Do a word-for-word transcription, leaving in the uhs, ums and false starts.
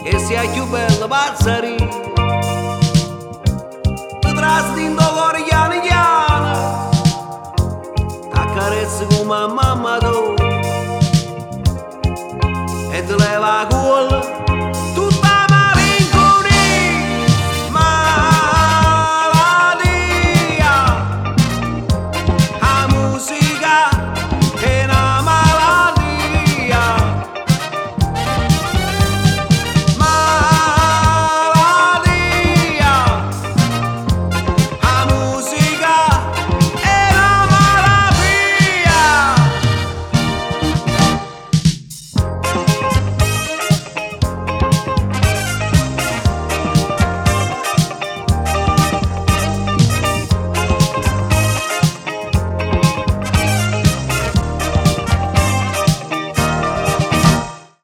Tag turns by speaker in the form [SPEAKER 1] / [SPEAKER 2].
[SPEAKER 1] e sia più bella pazzari ti trasti in cuore chiano chiano t'accarezzi come mamma tu e ti leva la culla